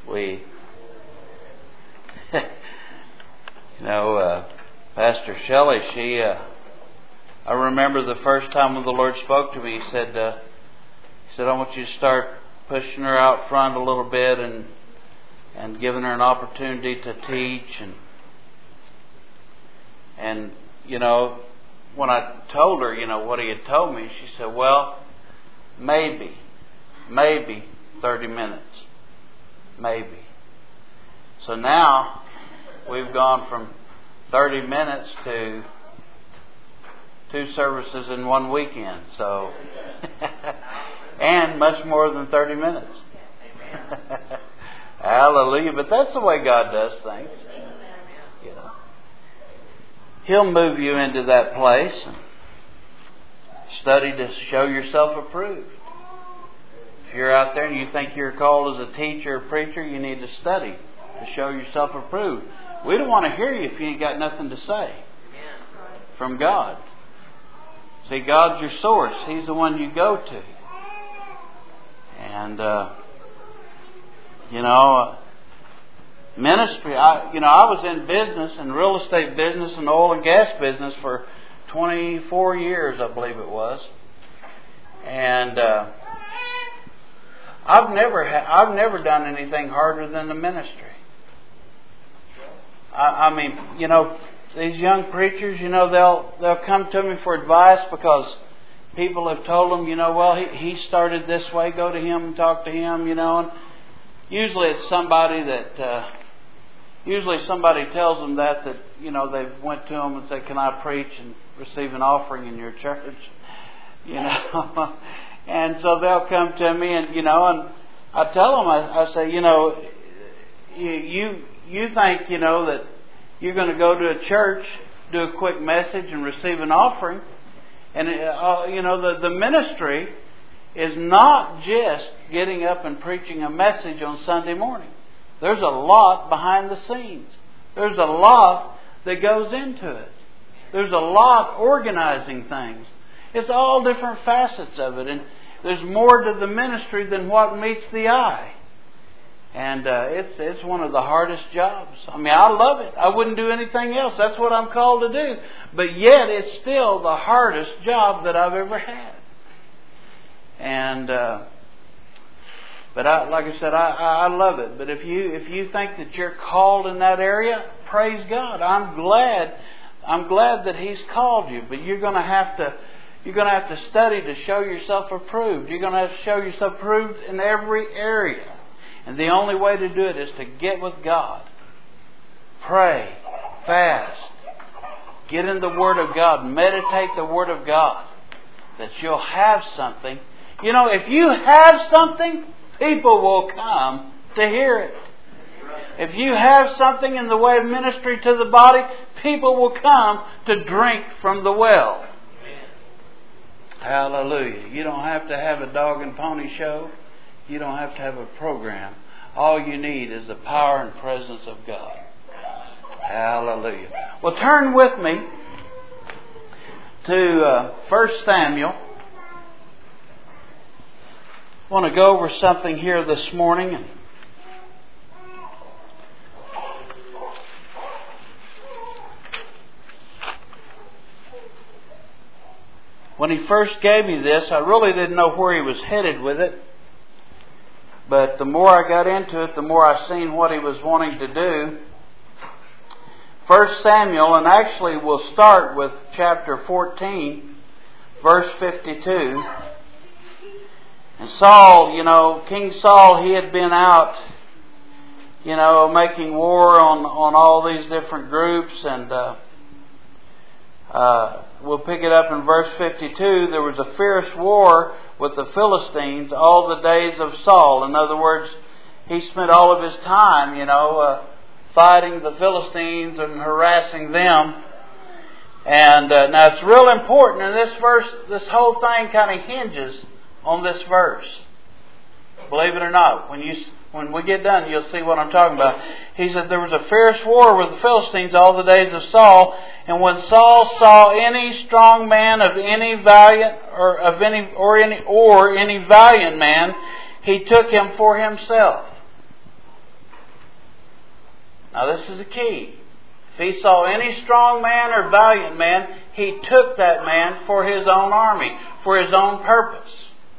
We, Pastor Shelley, I remember the first time when the Lord spoke to me, He said, I want you to start pushing her out front a little bit and giving her an opportunity to teach. And when I told her, what He had told me, she said, well, maybe 30 minutes. Maybe. So now we've gone from 30 minutes to 2 services in one weekend. So, and much more than 30 minutes. Hallelujah. But that's the way God does things. He'll move you into that place and study to show yourself approved. If you're out there and you think you're called as a teacher or preacher, you need to study to show yourself approved. We don't want to hear you if you ain't got nothing to say from God. See, God's your source. He's the one you go to. And, ministry, I was in business, in real estate business and oil and gas business for 24 years, I believe it was. And I've never done anything harder than the ministry. These young preachers, they'll come to me for advice because people have told them, he started this way, go to him and talk to him, and usually it's somebody that, somebody tells them that they went to them and said, can I preach and receive an offering in your church? And so they'll come to me and I tell them, I say, you think, that you're going to go to a church, do a quick message and receive an offering. And, the ministry is not just getting up and preaching a message on Sunday morning. There's a lot behind the scenes. There's a lot that goes into it. There's a lot organizing things. It's all different facets of it. And there's more to the ministry than what meets the eye. And it's one of the hardest jobs. I love it. I wouldn't do anything else. That's what I'm called to do. But yet it's still the hardest job that I've ever had. And like I said, I love it. But if you think that you're called in that area, praise God. I'm glad that He's called you. But you're going to have to study to show yourself approved. You're going to have to show yourself approved in every area. And the only way to do it is to get with God. Pray. Fast. Get in the Word of God. Meditate the Word of God. That you'll have something. If you have something, people will come to hear it. If you have something in the way of ministry to the body, people will come to drink from the well. Hallelujah. You don't have to have a dog and pony show. You don't have to have a program. All you need is the power and presence of God. Hallelujah. Well, turn with me to 1 Samuel. I want to go over something here this morning. When he first gave me this, I really didn't know where he was headed with it. But the more I got into it, the more I seen what he was wanting to do. 1 Samuel, and actually we'll start with chapter 14, verse 52. And Saul, King Saul, he had been out, making war on all these different groups. And we'll pick it up in verse 52. There was a fierce war with the Philistines all the days of Saul. In other words, he spent all of his time, fighting the Philistines and harassing them. And now it's real important in this verse. This whole thing kind of hinges on this verse. Believe it or not, when we get done, you'll see what I'm talking about. He said there was a fierce war with the Philistines all the days of Saul, and when Saul saw any strong man of any valiant any valiant man, he took him for himself. Now this is the key. If he saw any strong man or valiant man, he took that man for his own army, for his own purpose.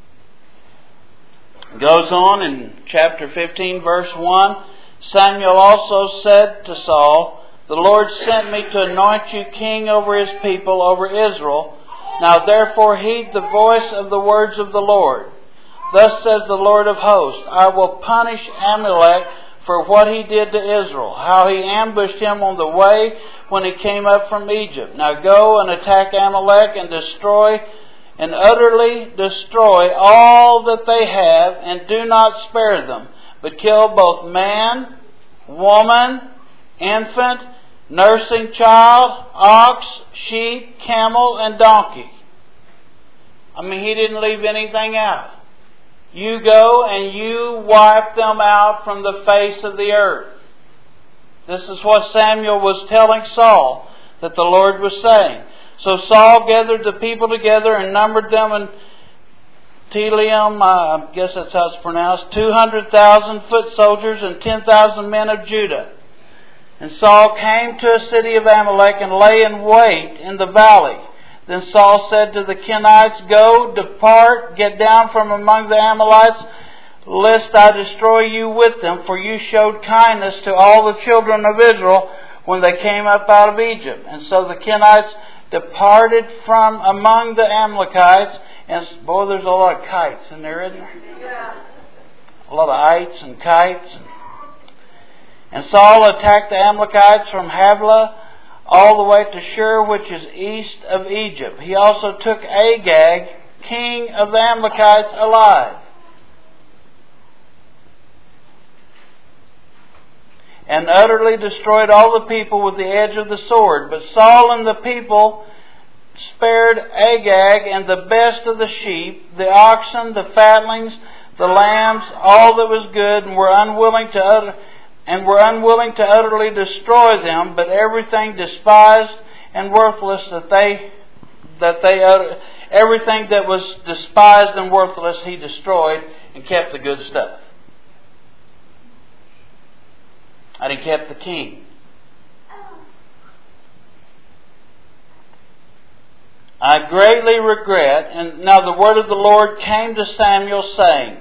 It goes on in chapter 15, verse 1. Samuel also said to Saul, "The Lord sent me to anoint you king over His people, over Israel. Now therefore heed the voice of the words of the Lord. Thus says the Lord of hosts, I will punish Amalek for what he did to Israel, how he ambushed him on the way when he came up from Egypt. Now go and attack Amalek and utterly destroy all that they have, and do not spare them, but kill both man, woman, infant, nursing child, ox, sheep, camel, and donkey." I mean, he didn't leave anything out. You go and you wipe them out from the face of the earth. This is what Samuel was telling Saul that the Lord was saying. So Saul gathered the people together and numbered them in Telaim, I guess that's how it's pronounced, 200,000 foot soldiers and 10,000 men of Judah. And Saul came to a city of Amalek and lay in wait in the valley. Then Saul said to the Kenites, "Go, depart, get down from among the Amalekites, lest I destroy you with them, for you showed kindness to all the children of Israel when they came up out of Egypt." And so the Kenites departed from among the Amalekites, and boy, there's a lot of kites in there, isn't there? Yeah. A lot of ites and kites. And Saul attacked the Amalekites from Havilah all the way to Shur, which is east of Egypt. He also took Agag, king of the Amalekites, alive. And utterly destroyed all the people with the edge of the sword. But Saul and the people spared Agag and the best of the sheep, the oxen, the fatlings, the lambs, all that was good, and were unwilling to utterly destroy them, but everything despised and worthless everything that was despised and worthless he destroyed, and kept the good stuff. And he kept the king. I greatly regret, and now the word of the Lord came to Samuel saying,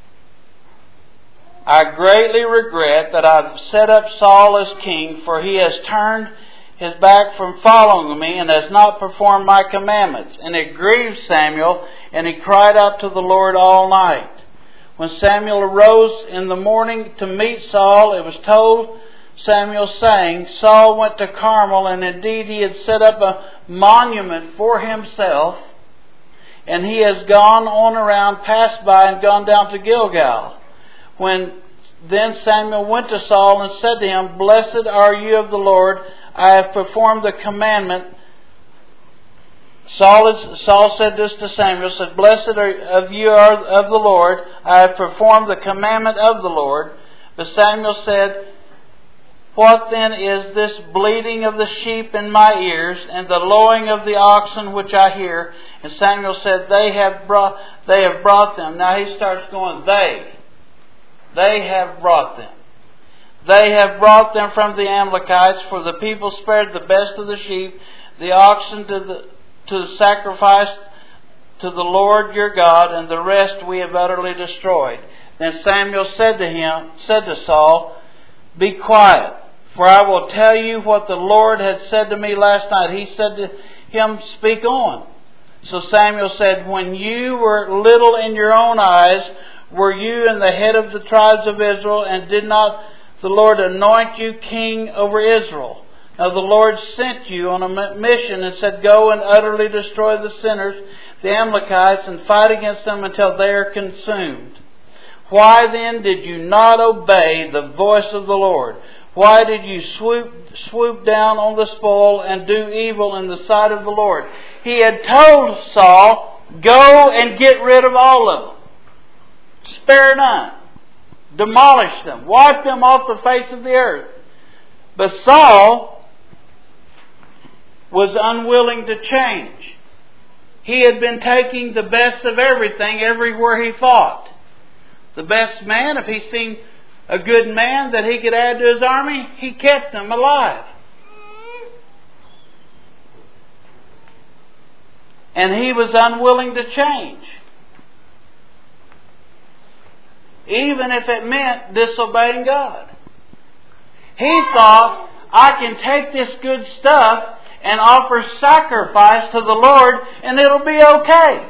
I greatly regret that I've set up Saul as king, for he has turned his back from following me and has not performed my commandments. And it grieved Samuel, and he cried out to the Lord all night. When Samuel arose in the morning to meet Saul, it was told Samuel, saying, Saul went to Carmel, and indeed he had set up a monument for himself, and he has gone on around, passed by, and gone down to Gilgal. Then Samuel went to Saul and said to him, Blessed are you of the Lord, I have performed the commandment. Saul said this to Samuel, said, Blessed are you of the Lord, I have performed the commandment of the Lord. But Samuel said, What then is this bleating of the sheep in my ears, and the lowing of the oxen which I hear? And Samuel said, They have brought them. Now he starts going, They have brought them. They have brought them from the Amalekites, for the people spared the best of the sheep, the oxen to sacrifice to the Lord your God, and the rest we have utterly destroyed. Then Samuel said to Saul, Be quiet, for I will tell you what the Lord had said to me last night. He said to him, Speak on. So Samuel said, When you were little in your own eyes, were you in the head of the tribes of Israel, and did not the Lord anoint you king over Israel? Now the Lord sent you on a mission and said, Go and utterly destroy the sinners, the Amalekites, and fight against them until they are consumed. Why then did you not obey the voice of the Lord? Why did you swoop down on the spoil and do evil in the sight of the Lord? He had told Saul, Go and get rid of all of them. Spare none. Demolish them. Wipe them off the face of the earth. But Saul was unwilling to change. He had been taking the best of everything everywhere he fought. The best man, if he seen a good man that he could add to his army, he kept them alive. And he was unwilling to change. Even if it meant disobeying God. He thought, I can take this good stuff and offer sacrifice to the Lord and it'll be okay.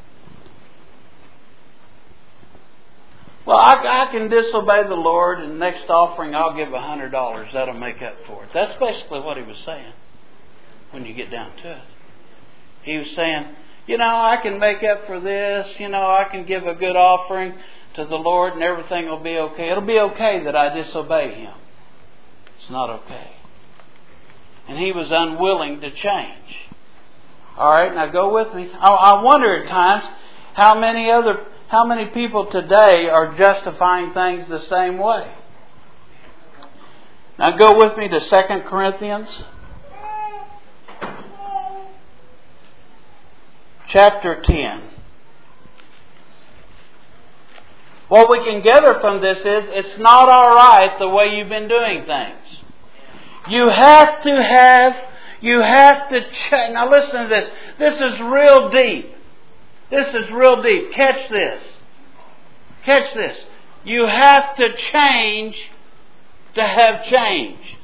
Well, I can disobey the Lord and next offering I'll give $100. That'll make up for it. That's basically what he was saying when you get down to it. He was saying, I can make up for this. I can give a good offering to the Lord and everything will be okay. It'll be okay that I disobey Him. It's not okay. And he was unwilling to change. Alright, now go with me. I wonder at times how many people today are justifying things the same way. Now go with me to 2 Corinthians chapter 10. What we can gather from this is it's not alright the way you've been doing things. You have to change. Now listen to this. This is real deep. This is real deep. Catch this. Catch this. You have to change to have change.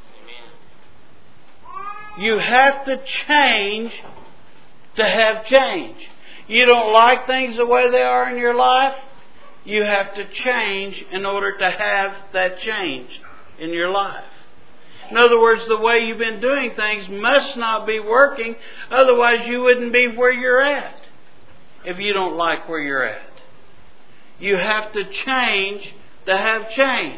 You have to change to have change. You don't like things the way they are in your life? You have to change in order to have that change in your life. In other words, the way you've been doing things must not be working. Otherwise, you wouldn't be where you're at if you don't like where you're at. You have to change to have change.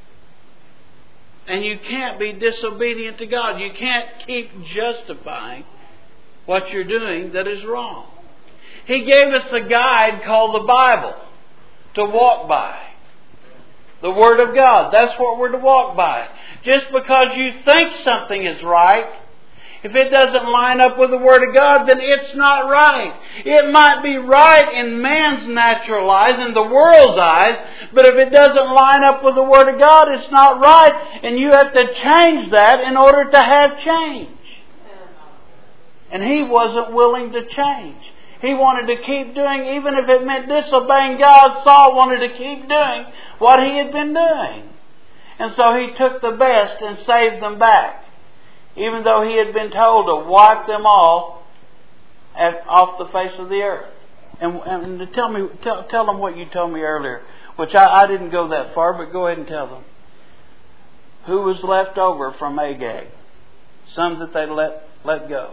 And you can't be disobedient to God. You can't keep justifying what you're doing that is wrong. He gave us a guide called the Bible to walk by. The Word of God. That's what we're to walk by. Just because you think something is right, if it doesn't line up with the Word of God, then it's not right. It might be right in man's natural eyes, in the world's eyes, but if it doesn't line up with the Word of God, it's not right. And you have to change that in order to have change. And he wasn't willing to change. He wanted to keep doing, even if it meant disobeying God. Saul wanted to keep doing what he had been doing. And so he took the best and saved them back. Even though he had been told to wipe them all off the face of the earth. And to tell them what you told me earlier, which I didn't go that far, but go ahead and tell them. Who was left over from Agag? Some that they let go.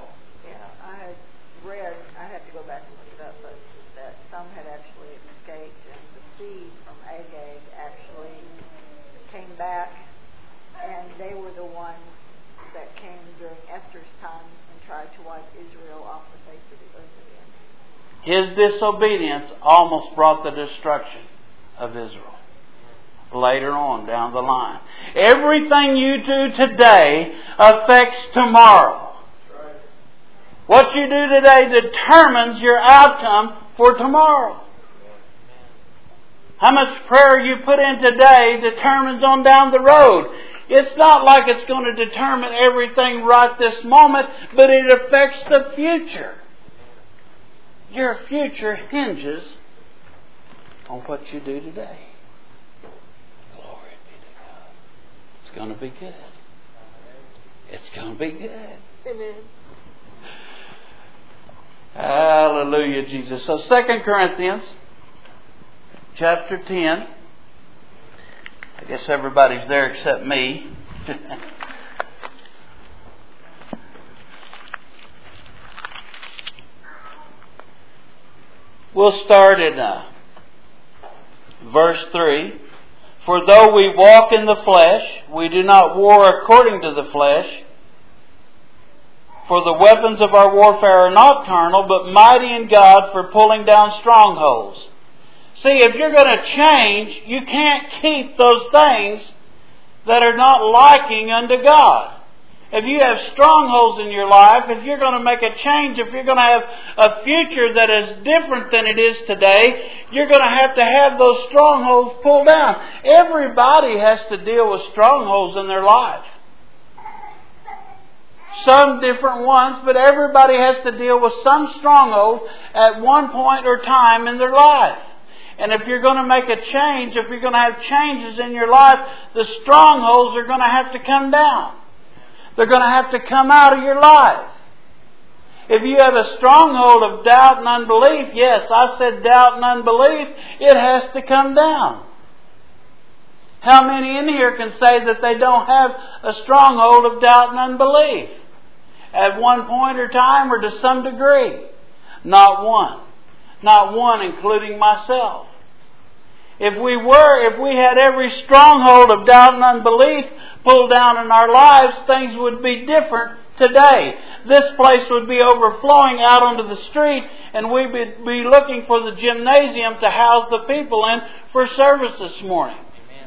I had to go back and look it up, but that some had actually escaped, and the seed from Agag actually came back, and they were the ones that came during Esther's time and tried to wipe Israel off the face of the earth again. His disobedience almost brought the destruction of Israel later on down the line. Everything you do today affects tomorrow. What you do today determines your outcome for tomorrow. How much prayer you put in today determines on down the road. It's not like it's going to determine everything right this moment, but it affects the future. Your future hinges on what you do today. Glory be to God. It's going to be good. It's going to be good. Amen. Hallelujah, Jesus. So 2 Corinthians chapter 10. I guess everybody's there except me. We'll start in verse 3. For though we walk in the flesh, we do not war according to the flesh. For the weapons of our warfare are not carnal, but mighty in God for pulling down strongholds. See, if you're going to change, you can't keep those things that are not liking unto God. If you have strongholds in your life, if you're going to make a change, if you're going to have a future that is different than it is today, you're going to have those strongholds pulled down. Everybody has to deal with strongholds in their life. Some different ones, but everybody has to deal with some stronghold at one point or time in their life. And if you're going to make a change, if you're going to have changes in your life, the strongholds are going to have to come down. They're going to have to come out of your life. If you have a stronghold of doubt and unbelief, yes, I said doubt and unbelief, it has to come down. How many in here can say that they don't have a stronghold of doubt and unbelief? At one point or time or to some degree? Not one. Not one, including myself. If we had every stronghold of doubt and unbelief pulled down in our lives, things would be different today. This place would be overflowing out onto the street, and we'd be looking for the gymnasium to house the people in for service this morning.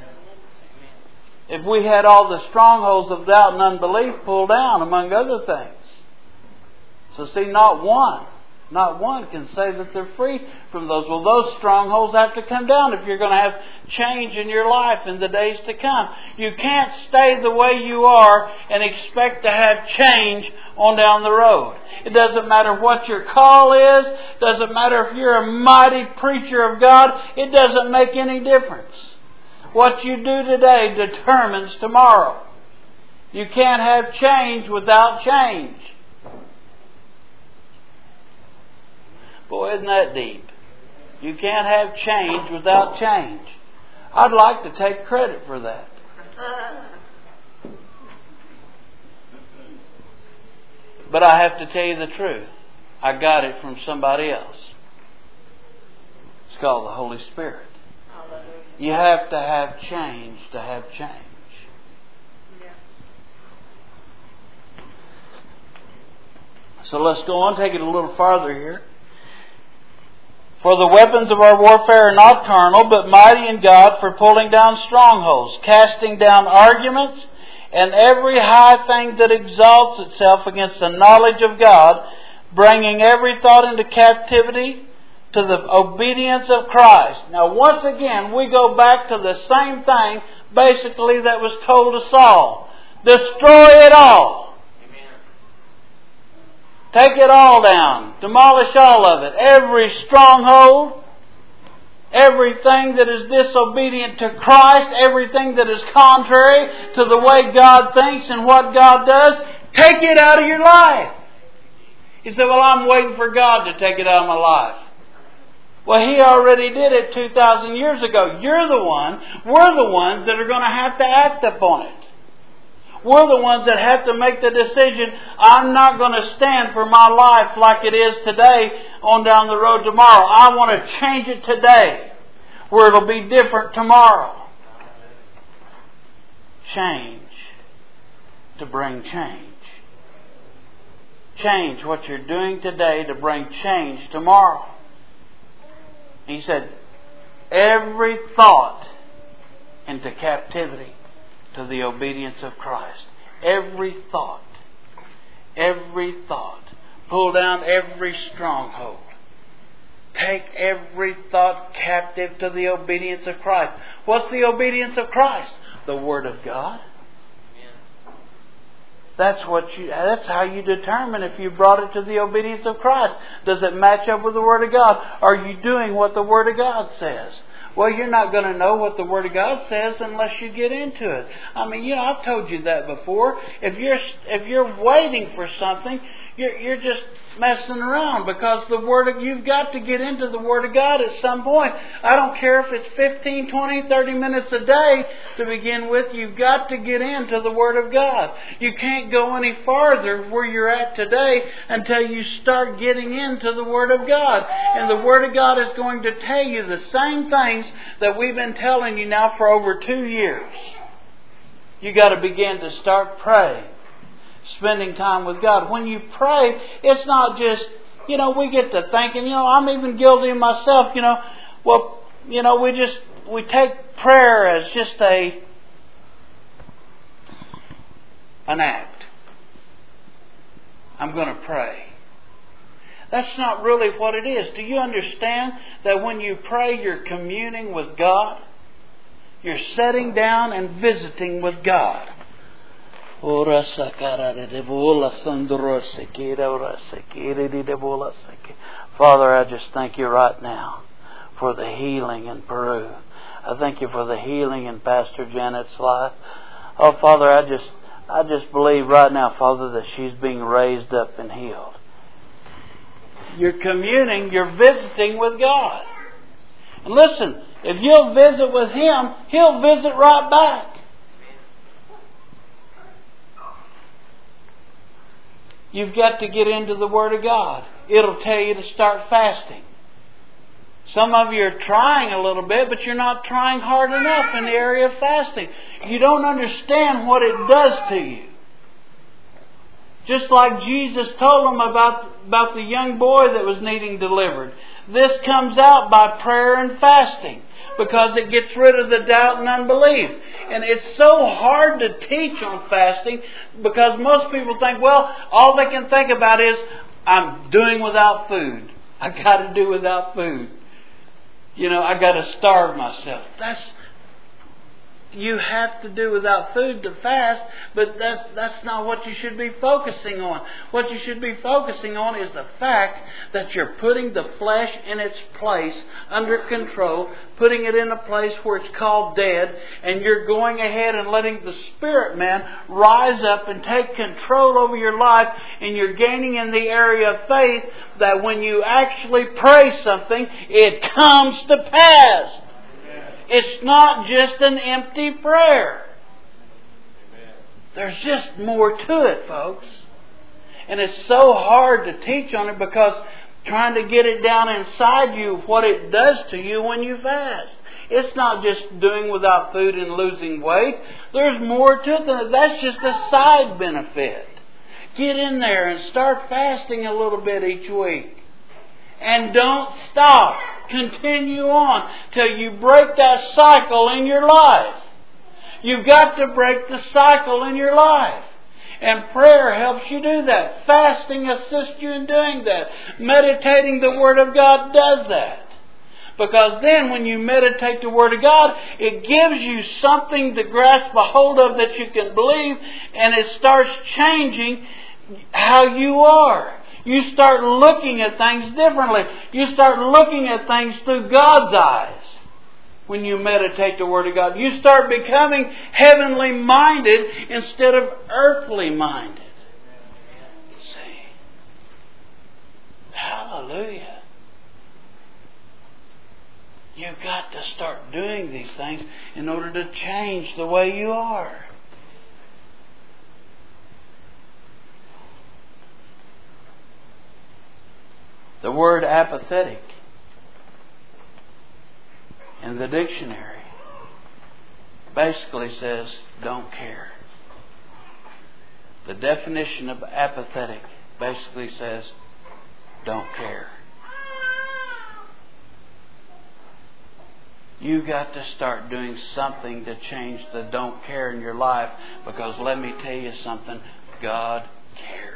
If we had all the strongholds of doubt and unbelief pulled down, among other things. So see, not one can say that they're free from those. Well, those strongholds have to come down if you're going to have change in your life in the days to come. You can't stay the way you are and expect to have change on down the road. It doesn't matter what your call is. It doesn't matter if you're a mighty preacher of God. It doesn't make any difference. What you do today determines tomorrow. You can't have change without change. Boy, isn't that deep? You can't have change without change. I'd like to take credit for that. But I have to tell you the truth. I got it from somebody else. It's called the Holy Spirit. You have to have change to have change. So let's go on, take it a little farther here. For the weapons of our warfare are not carnal, but mighty in God for pulling down strongholds, casting down arguments, and every high thing that exalts itself against the knowledge of God, bringing every thought into captivity to the obedience of Christ. Now, once again, we go back to the same thing, basically, that was told to Saul. Destroy it all. Take it all down. Demolish all of it. Every stronghold, everything that is disobedient to Christ, everything that is contrary to the way God thinks and what God does, take it out of your life. You say, well, I'm waiting for God to take it out of my life. Well, He already did it 2,000 years ago. We're the ones that are going to have to act upon it. We're the ones that have to make the decision, I'm not going to stand for my life like it is today on down the road tomorrow. I want to change it today where it'll be different tomorrow. Change to bring change. Change what you're doing today to bring change tomorrow. He said, every thought into captivity to the obedience of Christ. Every thought. Pull down every stronghold. Take every thought captive to the obedience of Christ. What's the obedience of Christ? The Word of God. That's how you determine if you brought it to the obedience of Christ. Does it match up with the Word of God? Are you doing what the Word of God says? Well, you're not going to know what the Word of God says unless you get into it. I mean, I've told you that before. If you're waiting for something, you're just messing around, because you've got to get into the Word of God at some point. I don't care if it's 15, 20, 30 minutes a day to begin with. You've got to get into the Word of God. You can't go any farther where you're at today until you start getting into the Word of God. And the Word of God is going to tell you the same things that we've been telling you now for over 2 years. You've got to begin to start praying. Spending time with God. When you pray, it's not just, we get to thinking, I'm even guilty of myself, we take prayer as just an act. I'm going to pray. That's not really what it is. Do you understand that when you pray, you're communing with God? You're sitting down and visiting with God. Father, I just thank you right now for the healing in Peru. I thank you for the healing in Pastor Janet's life. Oh, Father, I just believe right now, Father, that she's being raised up and healed. You're communing, you're visiting with God. And listen, if you'll visit with Him, He'll visit right back. You've got to get into the Word of God. It'll tell you to start fasting. Some of you are trying a little bit, but you're not trying hard enough in the area of fasting. You don't understand what it does to you. Just like Jesus told them about the young boy that was needing delivered. This comes out by prayer and fasting because it gets rid of the doubt and unbelief. And it's so hard to teach on fasting because most people think, well, all they can think about is, I'm doing without food. I got to do without food. I got to starve myself. You have to do without food to fast, but that's not what you should be focusing on. What you should be focusing on is the fact that you're putting the flesh in its place, under control, putting it in a place where it's called dead, and you're going ahead and letting the Spirit man rise up and take control over your life, and you're gaining in the area of faith that when you actually pray something, it comes to pass. It's not just an empty prayer. There's just more to it, folks. And it's so hard to teach on it because trying to get it down inside you what it does to you when you fast. It's not just doing without food and losing weight. There's more to it than that. That's just a side benefit. Get in there and start fasting a little bit each week. And don't stop. Continue on till you break that cycle in your life. You've got to break the cycle in your life. And prayer helps you do that. Fasting assists you in doing that. Meditating the Word of God does that. Because then when you meditate the Word of God, it gives you something to grasp a hold of that you can believe, and it starts changing how you are. You start looking at things differently. You start looking at things through God's eyes when you meditate the Word of God. You start becoming heavenly minded instead of earthly minded. See? Hallelujah. You've got to start doing these things in order to change the way you are. The word apathetic in the dictionary basically says don't care. The definition of apathetic basically says don't care. You got to start doing something to change the don't care in your life, because let me tell you something, God cares.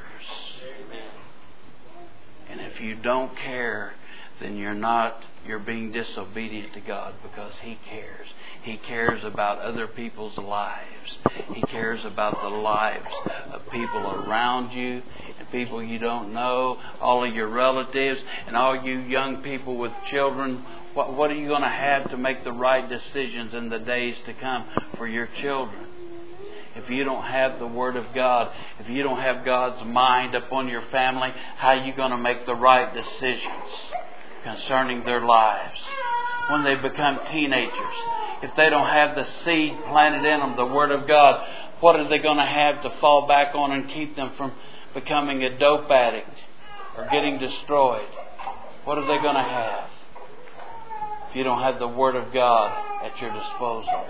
And if you don't care, then you're being disobedient to God, because He cares. He cares about other people's lives. He cares about the lives of people around you and people you don't know, all of your relatives, and all you young people with children. What are you going to have to make the right decisions in the days to come for your children? If you don't have the Word of God, if you don't have God's mind upon your family, how are you going to make the right decisions concerning their lives? When they become teenagers, if they don't have the seed planted in them, the Word of God, what are they going to have to fall back on and keep them from becoming a dope addict or getting destroyed? What are they going to have if you don't have the Word of God at your disposal?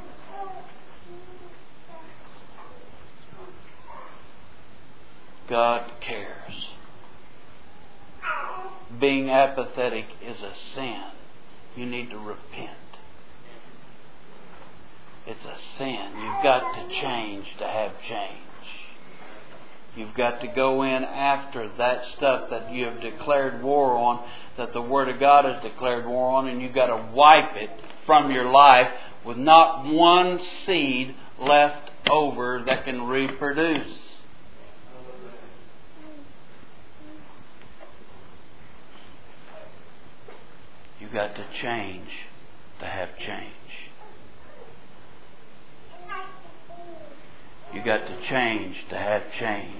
God cares. Being apathetic is a sin. You need to repent. It's a sin. You've got to change to have change. You've got to go in after that stuff that you have declared war on, that the Word of God has declared war on, and you've got to wipe it from your life with not one seed left over that can reproduce. You've got to change to have change. You've got to change to have change.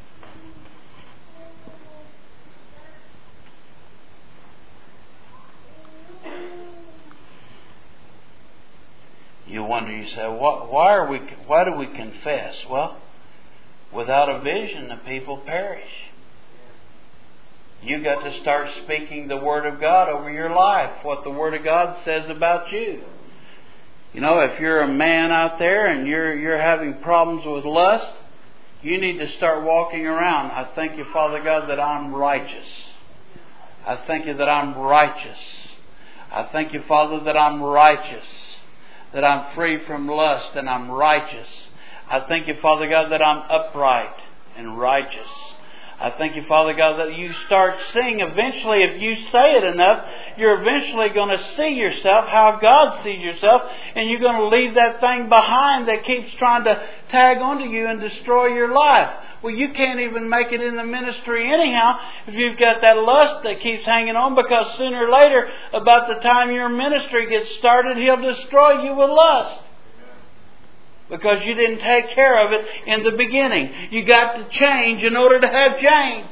You wonder, you say, why do we confess? Well, without a vision, the people perish. You've got to start speaking the Word of God over your life, what the Word of God says about you. You know, if you're a man out there and you're having problems with lust, you need to start walking around. I thank you, Father God, that I'm righteous. I thank you that I'm righteous. I thank you, Father, that I'm righteous. That I'm free from lust and I'm righteous. I thank you, Father God, that I'm upright and righteous. I thank you, Father God, that you start seeing eventually, if you say it enough, you're eventually going to see yourself how God sees yourself, and you're going to leave that thing behind that keeps trying to tag onto you and destroy your life. Well, you can't even make it in the ministry anyhow if you've got that lust that keeps hanging on, because sooner or later, about the time your ministry gets started, He'll destroy you with lust. Because you didn't take care of it in the beginning. You got to change in order to have change.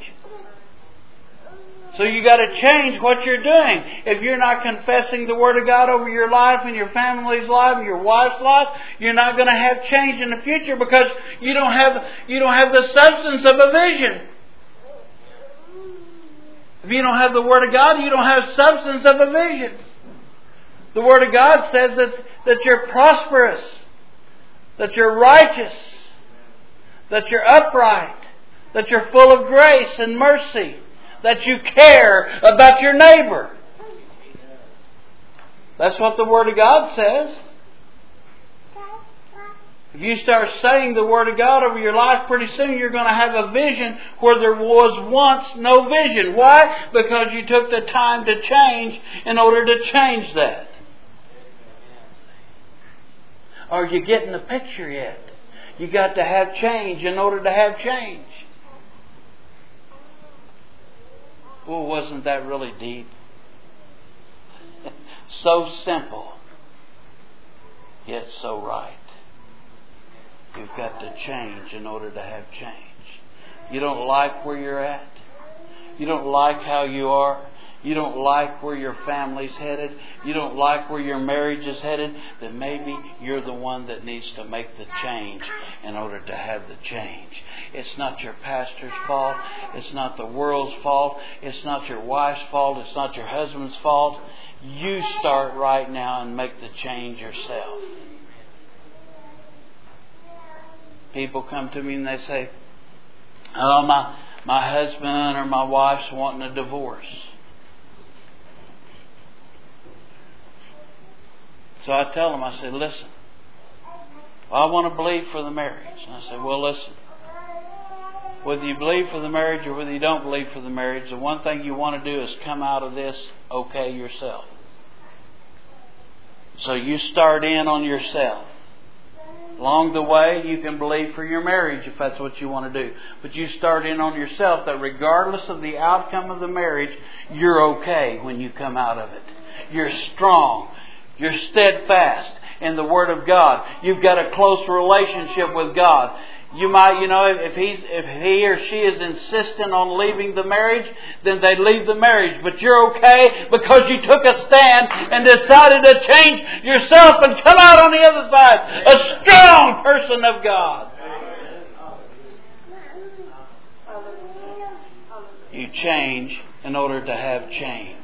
So you got to change what you're doing. If you're not confessing the Word of God over your life and your family's life and your wife's life, you're not going to have change in the future, because you don't have the substance of a vision. If you don't have the Word of God, you don't have substance of a vision. The Word of God says that you're prosperous, that you're righteous, that you're upright, that you're full of grace and mercy, that you care about your neighbor. That's what the Word of God says. If you start saying the Word of God over your life, pretty soon you're going to have a vision where there was once no vision. Why? Because you took the time to change in order to change that. Are you getting the picture yet? You got to have change in order to have change. Well, wasn't that really deep? So simple, yet so right. You've got to change in order to have change. You don't like where you're at. You don't like how you are. You don't like where your family's headed. You don't like where your marriage is headed. Then maybe you're the one that needs to make the change in order to have the change. It's not your pastor's fault. It's not the world's fault. It's not your wife's fault. It's not your husband's fault. You start right now and make the change yourself. People come to me and they say, "Oh, my husband or my wife's wanting a divorce." So I tell them, I say, "Listen, I want to believe for the marriage." And I say, "Well, listen, whether you believe for the marriage or whether you don't believe for the marriage, the one thing you want to do is come out of this okay yourself. So you start in on yourself. Along the way, you can believe for your marriage if that's what you want to do. But you start in on yourself that regardless of the outcome of the marriage, you're okay when you come out of it. You're strong. You're steadfast in the Word of God. You've got a close relationship with God. You might, if he or she is insistent on leaving the marriage, then they leave the marriage. But you're okay because you took a stand and decided to change yourself and come out on the other side a strong person of God. You change in order to have change.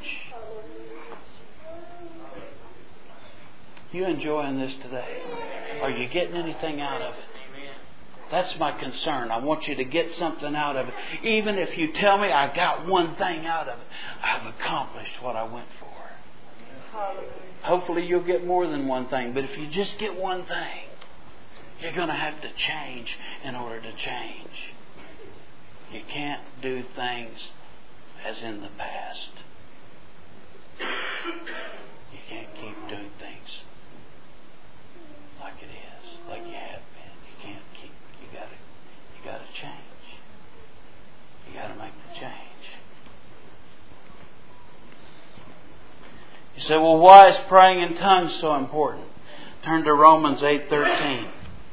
You enjoying this today? Are you getting anything out of it? That's my concern. I want you to get something out of it. Even if you tell me I got one thing out of it, I've accomplished what I went for. Hopefully you'll get more than one thing. But if you just get one thing, you're going to have to change in order to change. You can't do things as in the past. You can't keep doing things like it is, like you have been. You can't keep. You gotta change. You gotta make the change. You say, well, why is praying in tongues so important? Turn to Romans 8:13.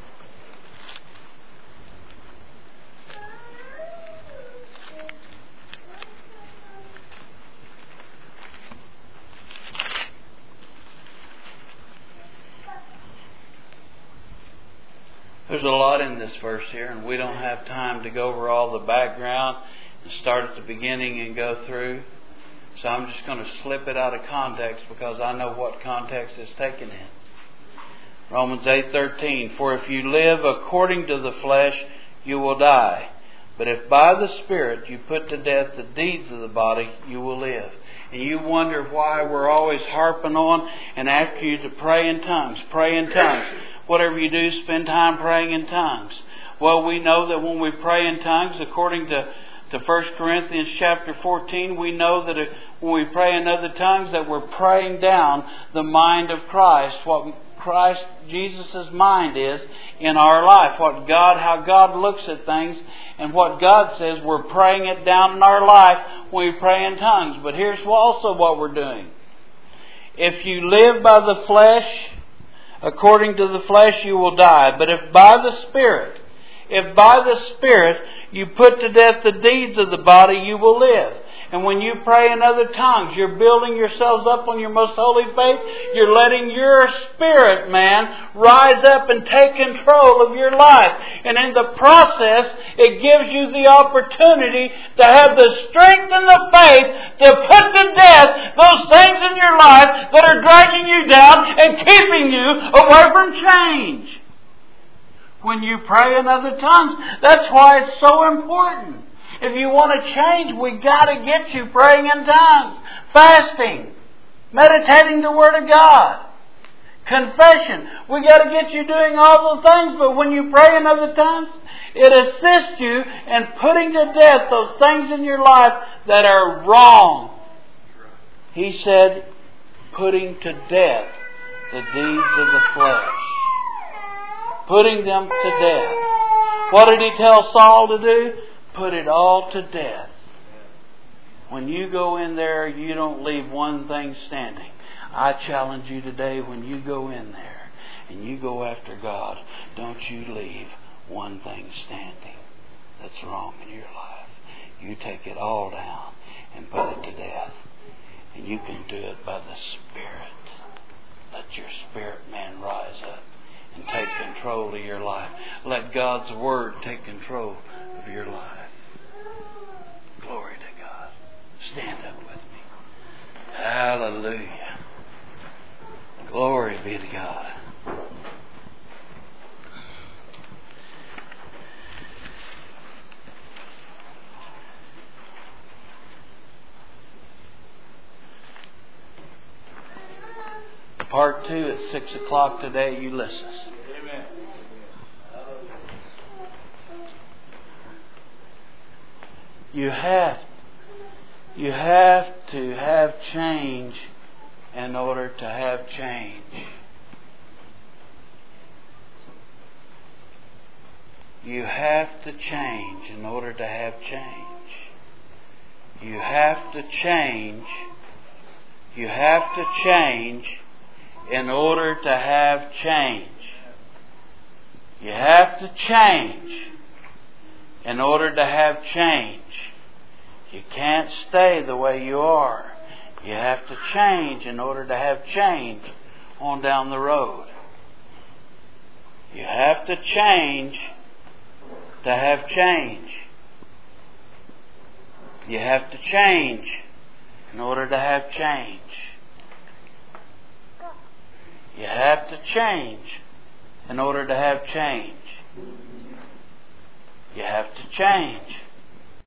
There's a lot in this verse here, and we don't have time to go over all the background and start at the beginning and go through. So I'm just going to slip it out of context because I know what context it's taken in. Romans 8:13, for if you live according to the flesh, you will die. But if by the Spirit you put to death the deeds of the body, you will live. And you wonder why we're always harping on and after you to pray in tongues. Pray in tongues. Whatever you do, spend time praying in tongues. Well, we know that when we pray in tongues, according to 1 Corinthians chapter 14, we know that when we pray in other tongues that we're praying down the mind of Christ, what Christ, Jesus' mind is in our life, how God looks at things, and what God says, we're praying it down in our life when we pray in tongues. But here's also what we're doing. If you live by the flesh, according to the flesh you will die. But if by the Spirit you put to death the deeds of the body, you will live. And when you pray in other tongues, you're building yourselves up on your most holy faith. You're letting your spirit, man, rise up and take control of your life. And in the process, it gives you the opportunity to have the strength and the faith to put to death those things in your life that are dragging you down and keeping you away from change. When you pray in other tongues, that's why it's so important. If you want to change, we got to get you praying in tongues, fasting, meditating the Word of God, confession. We got to get you doing all those things. But when you pray in other tongues, it assists you in putting to death those things in your life that are wrong. He said, putting to death the deeds of the flesh. Putting them to death. What did he tell Saul to do? Put it all to death. When you go in there, you don't leave one thing standing. I challenge you today, when you go in there and you go after God, don't you leave one thing standing that's wrong in your life. You take it all down and put it to death. And you can do it by the Spirit. Let your spirit man rise up and take control of your life. Let God's Word take control of your life. Glory to God. Stand up with me. Hallelujah. Glory be to God. Part 2 at 6 o'clock today at Ulysses. Amen. You have to have change in order to have change. You have to change in order to have change. You have to change. You have to change in order to have change. You have to change in order to have change. You can't stay the way you are. You have to change in order to have change on down the road. You have to change to have change. You have to change in order to have change. You have to change in order to have change. You have to change